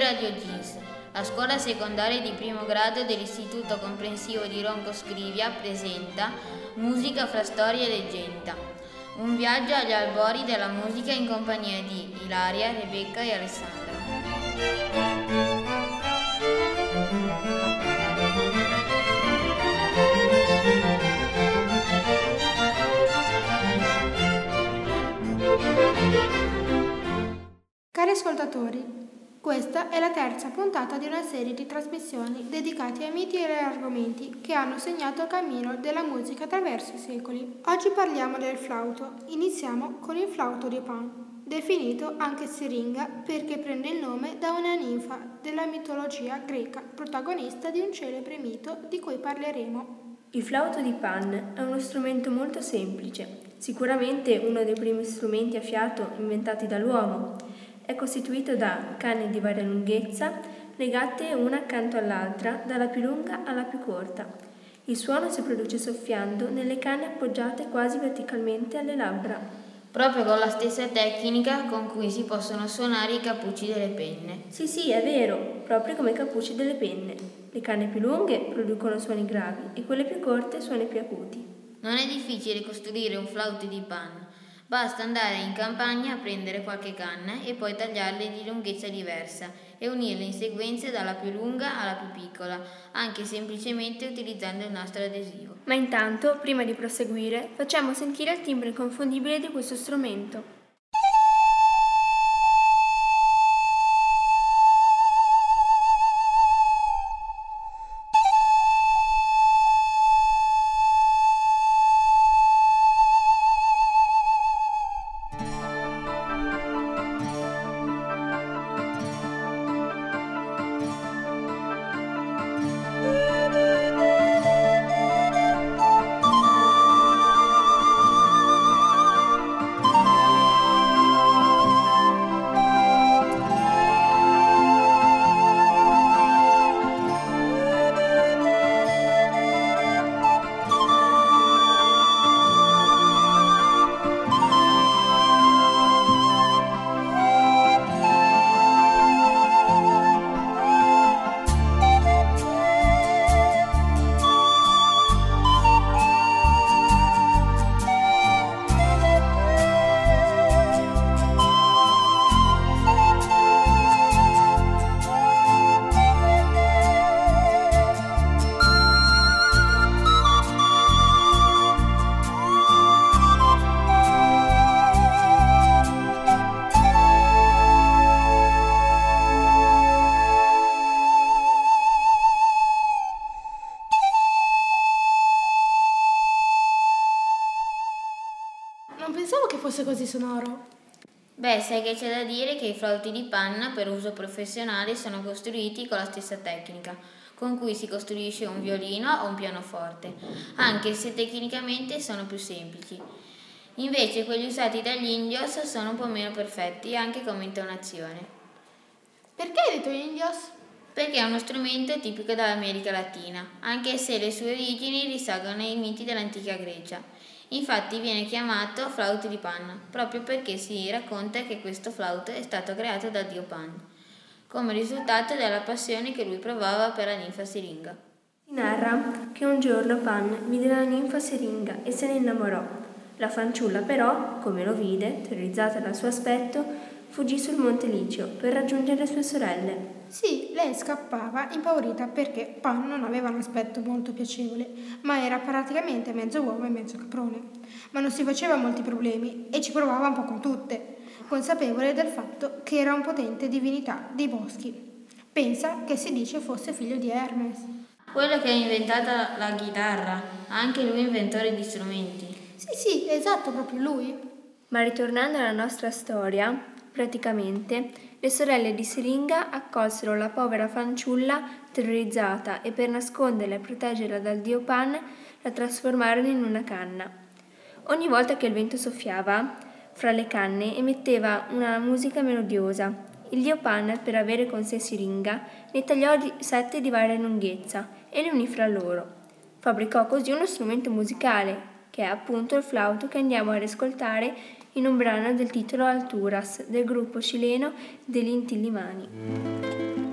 a Diogins. La scuola secondaria di primo grado dell'Istituto Comprensivo di Ronco Scrivia presenta Musica fra storia e leggenda. Un viaggio agli albori della musica in compagnia di Ilaria, Rebecca e Alessandra. Cari ascoltatori, questa è la terza puntata di una serie di trasmissioni dedicate ai miti e agli argomenti che hanno segnato il cammino della musica attraverso i secoli. Oggi parliamo del flauto. Iniziamo con il flauto di Pan, definito anche siringa perché prende il nome da una ninfa della mitologia greca, protagonista di un celebre mito di cui parleremo. Il flauto di Pan è uno strumento molto semplice, sicuramente uno dei primi strumenti a fiato inventati dall'uomo. È costituito da canne di varia lunghezza, legate una accanto all'altra, dalla più lunga alla più corta. Il suono si produce soffiando nelle canne appoggiate quasi verticalmente alle labbra. Proprio con la stessa tecnica con cui si possono suonare i cappucci delle penne. Sì, è vero, proprio come i cappucci delle penne. Le canne più lunghe producono suoni gravi e quelle più corte suoni più acuti. Non è difficile costruire un flauto di Pan. Basta andare in campagna a prendere qualche canna e poi tagliarle di lunghezza diversa e unirle in sequenza dalla più lunga alla più piccola, anche semplicemente utilizzando il nastro adesivo. Ma intanto, prima di proseguire, facciamo sentire il timbro inconfondibile di questo strumento. Non pensavo che fosse così sonoro. Beh, sai che c'è da dire che i flauti di panna per uso professionale sono costruiti con la stessa tecnica con cui si costruisce un violino o un pianoforte, anche se tecnicamente sono più semplici. Invece quelli usati dagli indios sono un po' meno perfetti anche come intonazione. Perché hai detto indios? Perché è uno strumento tipico dell'America Latina, anche se le sue origini risalgono ai miti dell'antica Grecia. Infatti viene chiamato flauto di Pan, proprio perché si racconta che questo flauto è stato creato dal dio Pan, come risultato della passione che lui provava per la ninfa siringa. Si narra che un giorno Pan vide la ninfa siringa e se ne innamorò. La fanciulla però, come lo vide, terrorizzata dal suo aspetto, fuggì sul monte Licio per raggiungere le sue sorelle. Sì, lei scappava impaurita perché Pan non aveva un aspetto molto piacevole, ma era praticamente mezzo uomo e mezzo caprone. Ma non si faceva molti problemi e ci provava un po' con tutte, consapevole del fatto che era un potente divinità dei boschi. Pensa che si dice fosse figlio di Hermes. Quello che ha inventato la chitarra, anche lui inventore di strumenti. Sì, esatto, proprio lui. Ma ritornando alla nostra storia, praticamente, le sorelle di Siringa accolsero la povera fanciulla terrorizzata e per nasconderla e proteggerla dal dio Pan la trasformarono in una canna. Ogni volta che il vento soffiava, fra le canne emetteva una musica melodiosa. Il dio Pan, per avere con sé Siringa, ne tagliò 7 di varia lunghezza e le unì fra loro. Fabbricò così uno strumento musicale, che è appunto il flauto che andiamo a riascoltare in un brano del titolo Alturas del gruppo cileno degli Inti Illimani.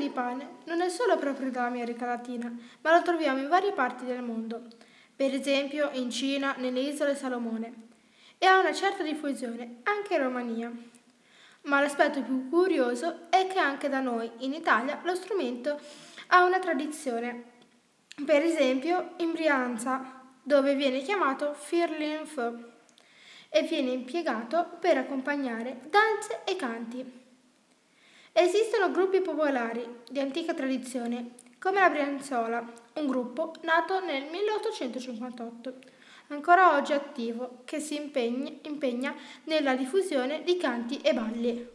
di Pan non è solo proprio dell'America Latina, ma lo troviamo in varie parti del mondo, per esempio in Cina, nelle isole Salomone, e ha una certa diffusione anche in Romania. Ma l'aspetto più curioso è che anche da noi, in Italia, lo strumento ha una tradizione. Per esempio in Brianza, dove viene chiamato firlinf e viene impiegato per accompagnare danze e canti. Esistono gruppi popolari di antica tradizione, come la Brianzola, un gruppo nato nel 1858, ancora oggi attivo, che si impegna nella diffusione di canti e balli.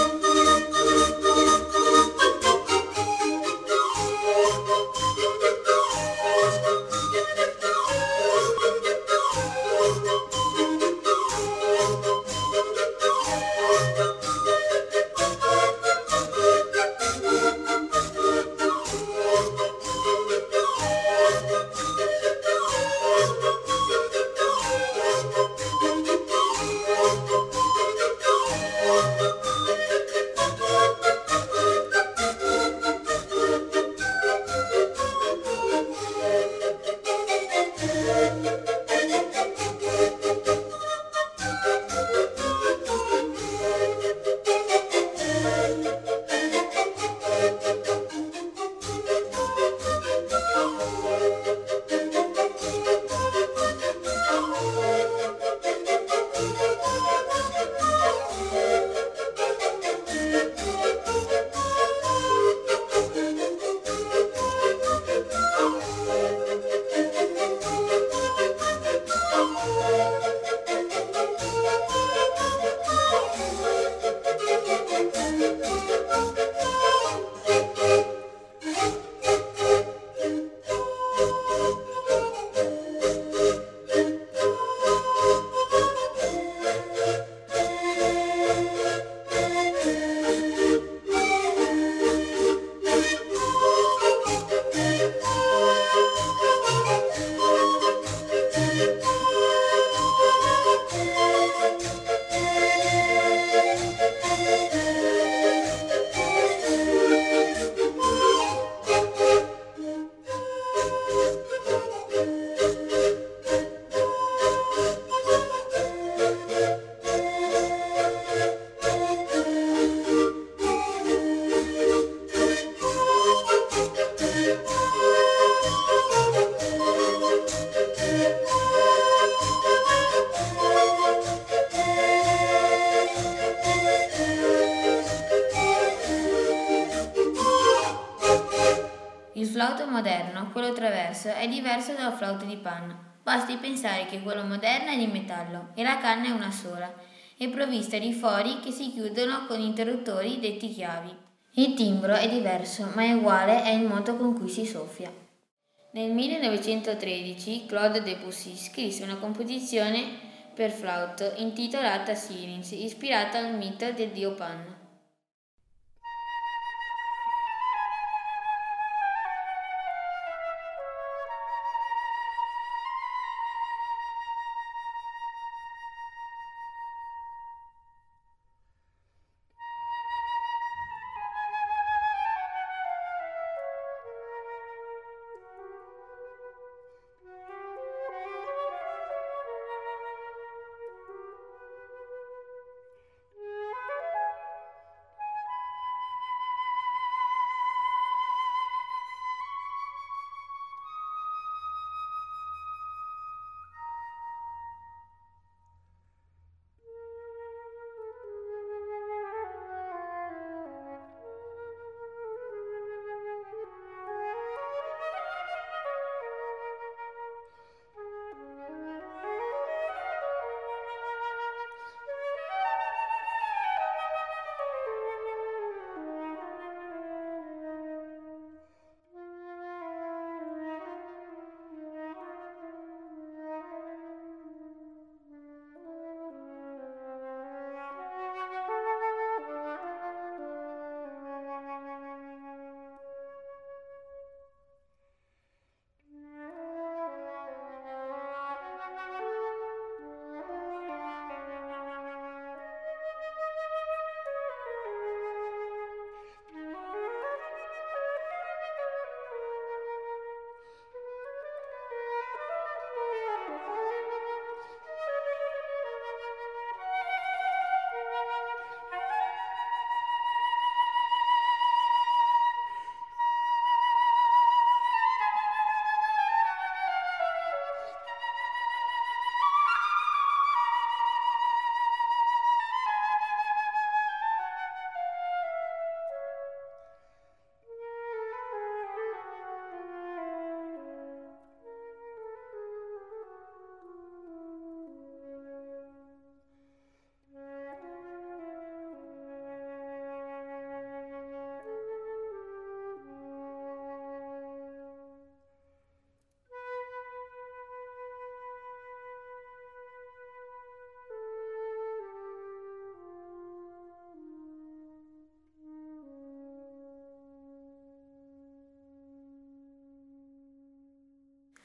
Il flauto moderno, quello traverso, è diverso dal flauto di panna. Basti pensare che quello moderno è di metallo e la canna è una sola, è provvista di fori che si chiudono con interruttori detti chiavi. Il timbro è diverso, ma è uguale è il modo con cui si soffia. Nel 1913 Claude Debussy scrisse una composizione per flauto intitolata Syrinx, ispirata al mito del dio Pan.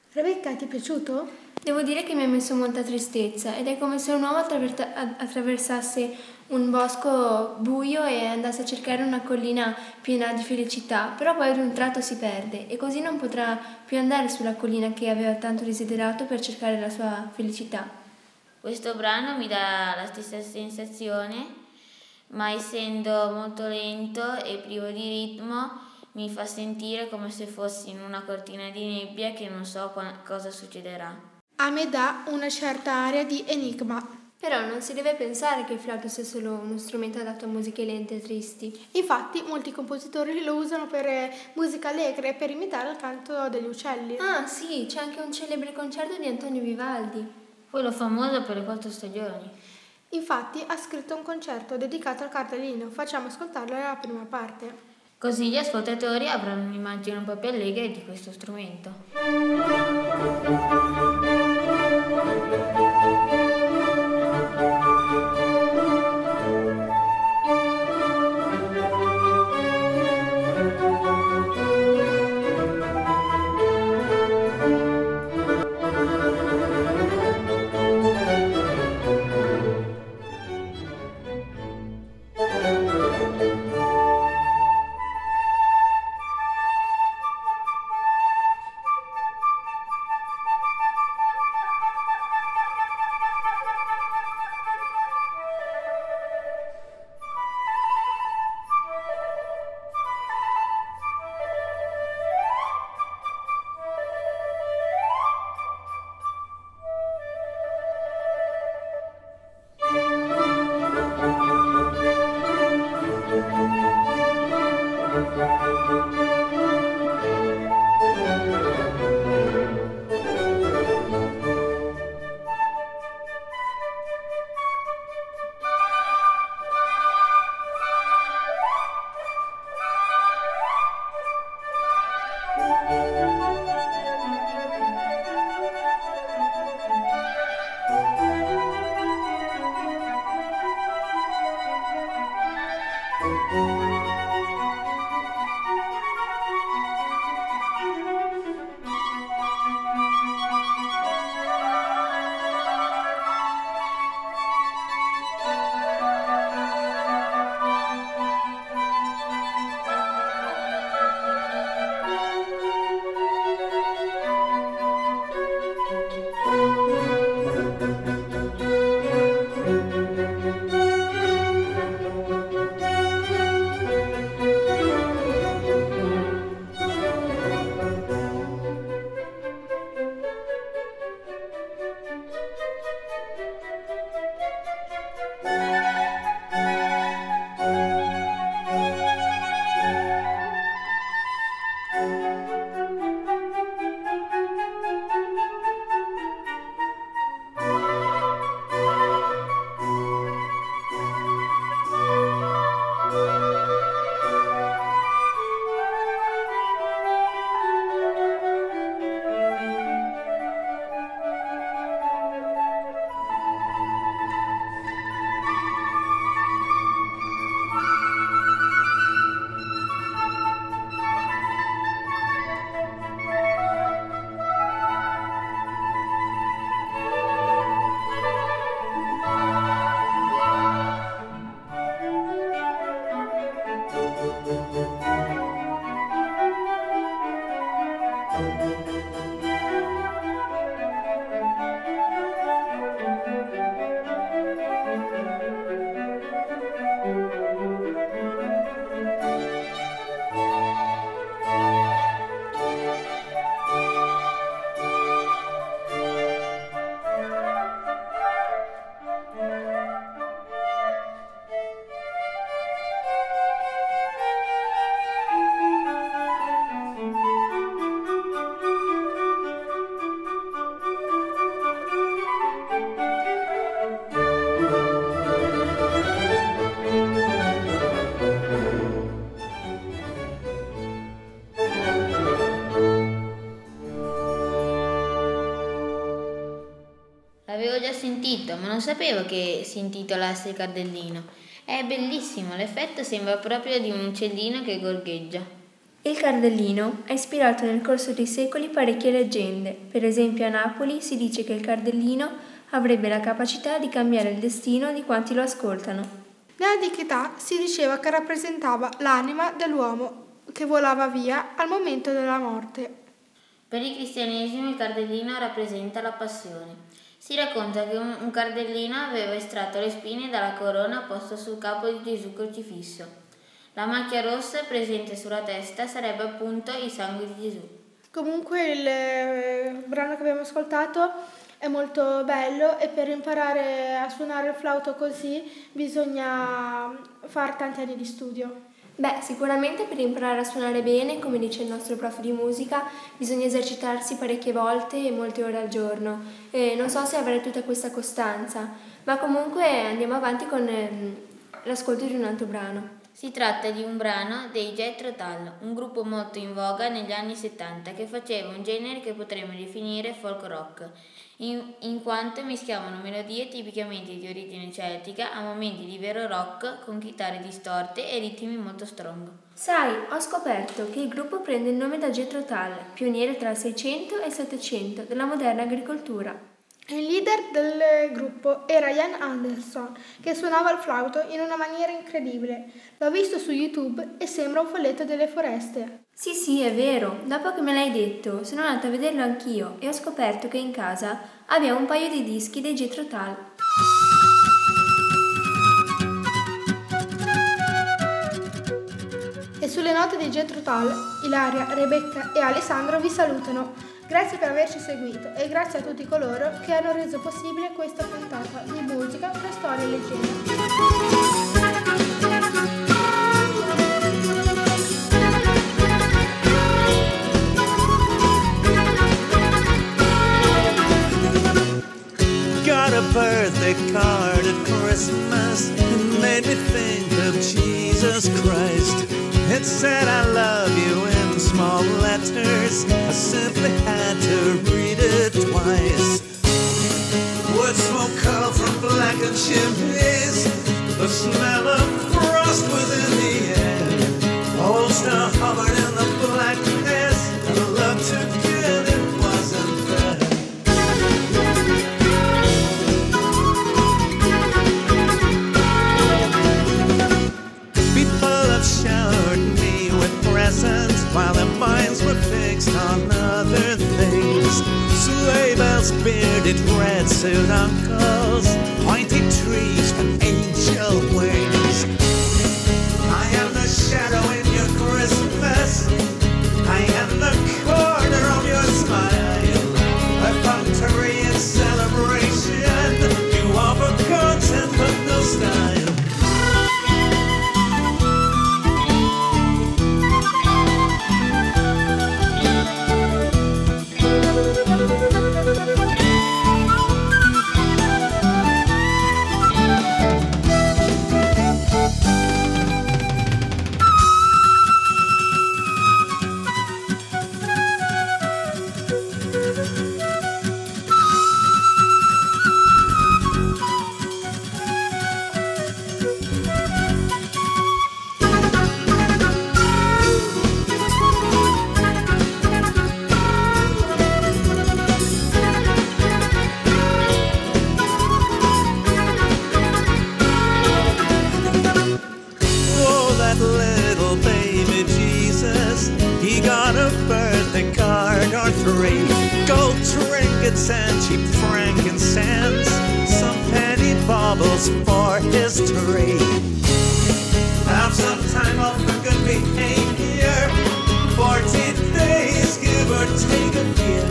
Rebecca, ti è piaciuto? Devo dire che mi ha messo molta tristezza ed è come se un uomo attraversasse un bosco buio e andasse a cercare una collina piena di felicità, però poi ad un tratto si perde e così non potrà più andare sulla collina che aveva tanto desiderato per cercare la sua felicità. Questo brano mi dà la stessa sensazione, ma essendo molto lento e privo di ritmo, mi fa sentire come se fossi in una cortina di nebbia che non so cosa succederà. A me dà una certa aria di enigma. Però non si deve pensare che il flauto sia solo uno strumento adatto a musiche lente e tristi. Infatti, molti compositori lo usano per musica allegra e per imitare il canto degli uccelli. Ah, sì, c'è anche un celebre concerto di Antonio Vivaldi. Quello famoso per le 4 stagioni. Infatti, ha scritto un concerto dedicato al cardellino. Facciamo ascoltarlo la prima parte. Così gli ascoltatori avranno un'immagine un po' più allegra di questo strumento. L'avevo già sentito, ma non sapevo che si intitolasse Cardellino. È bellissimo, l'effetto sembra proprio di un uccellino che gorgheggia. Il cardellino ha ispirato nel corso dei secoli parecchie leggende. Per esempio a Napoli si dice che il cardellino avrebbe la capacità di cambiare il destino di quanti lo ascoltano. Nell'antichità si diceva che rappresentava l'anima dell'uomo che volava via al momento della morte. Per il cristianesimo il cardellino rappresenta la passione. Si racconta che un cardellino aveva estratto le spine dalla corona posta sul capo di Gesù crocifisso. La macchia rossa presente sulla testa sarebbe appunto il sangue di Gesù. Comunque il brano che abbiamo ascoltato è molto bello e per imparare a suonare il flauto così bisogna fare tanti anni di studio. Beh, sicuramente per imparare a suonare bene, come dice il nostro prof di musica, bisogna esercitarsi parecchie volte e molte ore al giorno. Non so se avrai tutta questa costanza, ma comunque andiamo avanti con l'ascolto di un altro brano. Si tratta di un brano dei Jethro Tull, un gruppo molto in voga negli anni 70 che faceva un genere che potremmo definire folk rock, in quanto mischiavano melodie tipicamente di origine celtica a momenti di vero rock con chitarre distorte e ritmi molto strong. Sai, ho scoperto che il gruppo prende il nome da Jethro Tull, pioniere tra il 600 e il 700 della moderna agricoltura. Il leader del gruppo era Ian Anderson, che suonava il flauto in una maniera incredibile. L'ho visto su YouTube e sembra un folletto delle foreste. Sì, è vero. Dopo che me l'hai detto, sono andata a vederlo anch'io e ho scoperto che in casa abbiamo un paio di dischi dei Jethro Tull. E sulle note di Jethro Tull, Ilaria, Rebecca e Alessandro vi salutano. Grazie per averci seguito e grazie a tutti coloro che hanno reso possibile questa puntata di musica tra storie e leggende. Got a birthday card at Christmas. It made me think of Jesus Christ. It said I love you in small letters. I simply had to read it twice. Wood smoke curled from blackened chimneys. The smell of frost was in the air. Old star hovered in the blackness. And the love to give it wasn't there. Showered me with presents while their minds were fixed on other things. Sleigh bells, bearded red suit uncles, pointy trees and angel wings. I am the shadow in your Christmas. I am the corner of your smile. A punctuary in celebration. You offer content but no style. Gold trinkets and cheap frankincense, some penny baubles for his tree. Have some time off for good behavior, 14 days, give or take a year.